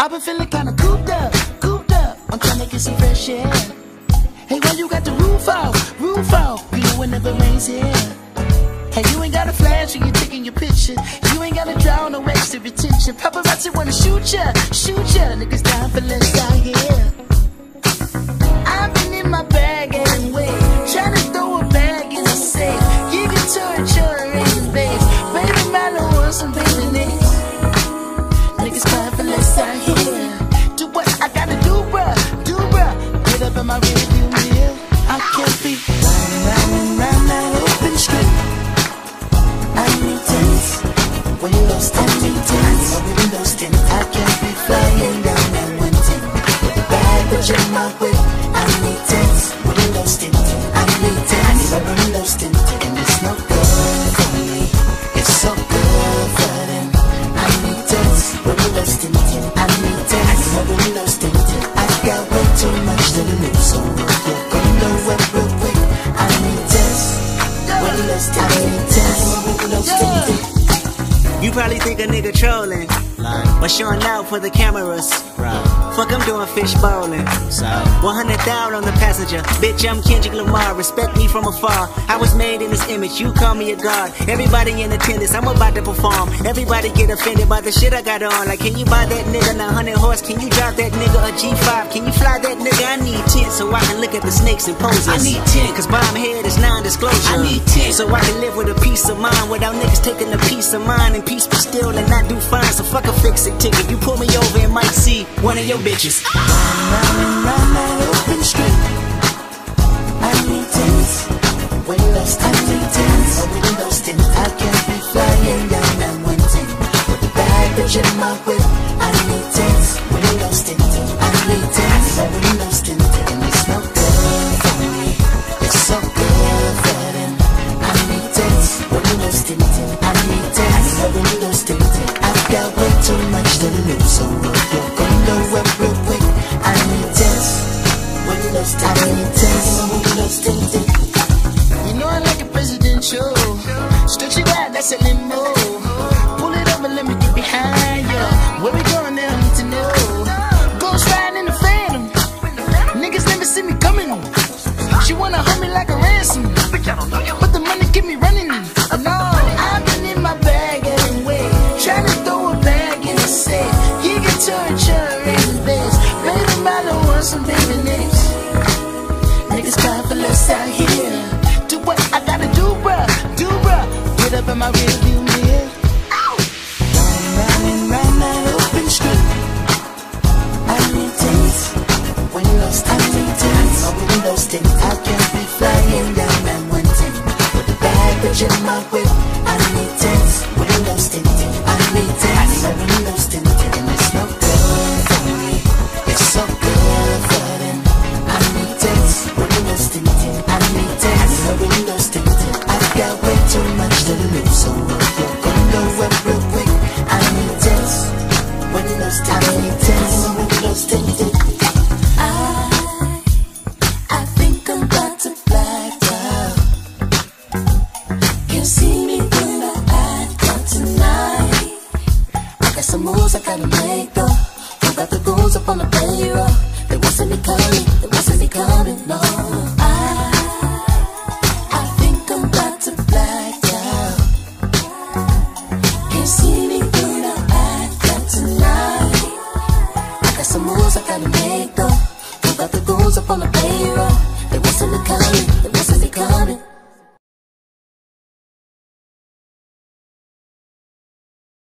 I've been feeling kinda cooped up, cooped up. I'm trying to get some fresh air. Hey, why you got the roof off, roof off? You know it never rains here. Hey, you ain't got a flash when you're taking your picture. You ain't gotta draw no extra attention. Paparazzi wanna shoot ya, shoot ya. Niggas down for less out here. I've been in my bag anyway, trying to throw a bag in the safe. You can torture in the base. Baby, Milo wants some baby names. Niggas crying for less out here. Do what I gotta do, bruh, do bruh. Get up in my rearview mirror. I can't be riding round that open street. I need tents, windows tint, I need tents, windows tint. I can't be flying down that one tent with a baggage in my whip. I need tents, windows tint, I need tents, windows tint. And it's no good for me, it's so good for them. I need tents, windows tint, I need tents, windows tint. I got way too much to lose, so roll your window up real quick. I need tents, windows tint, I need tents. You probably think a nigga trolling, or showing out for the cameras. Fuck, I'm doing fish bowling. 100,000 on the passenger. Bitch, I'm Kendrick Lamar. Respect me from afar. I was made in this image. You call me a god. Everybody in attendance. I'm about to perform. Everybody get offended by the shit I got on. Like, can you buy that nigga 900 horse? Can you drive that nigga a G5? Can you fly that nigga? I need 10 so I can look at the snakes and poses. I need 10 cause bomb head is non-disclosure. I need 10 so I can live with a peace of mind without niggas taking a piece of mine and peace be still and not do fine. So fuck a fix-it ticket. You pull me over and might see one of your bitches. Round that open street. I need tents, windows tint, I need tents, windows tint. I can't be flying down that one tent with a baggage in my whip. I need tents, windows tint, I need tents, windows tint. And it's no good for me, it's so good for them. I need tents, windows tint, I need tents, windows tint. I've got way too much to lose, so roll your window up real quick. I need tents, windows tint, I need tents, windows tinted. You know I like a presidential. Stretch it out, that's a limo. Pull it up and let me get behind ya. Where we going now, I need to know. Ghost riding in the Phantom. Niggas never see me coming. She wanna hold me like a ransom, but the money keep me running. Oh no, I've been in my bag anyway, trying to throw a bag in the safe. You can torture in the base. Baby, Milo wants some baby names. Niggas crying for less out here. Do what I gotta do, bruh, do bruh. Get up in my rearview mirror. Round that open street. I need tents, windows tint, I need tents, windows tint. I can't be flying down that one tent with a baggage in my whip. I need tents, windows tint, I need tents, windows tint. And it's no good for me, it's so good for them. I need tents, windows tint, I need tents, windows tint. I've got way too much to lose, so roll your window up real quick. I need tents, windows tint, I need tents, windows tinted. I think I'm about to black out. Can't see me when I act out tonight. I got some moves I gotta make though. Who got the goons up on the payroll? They wasn't me coming, they wasn't me coming, no. I think I'm about to black out. Can't see me when I act out tonight. I got some moves I gotta make though.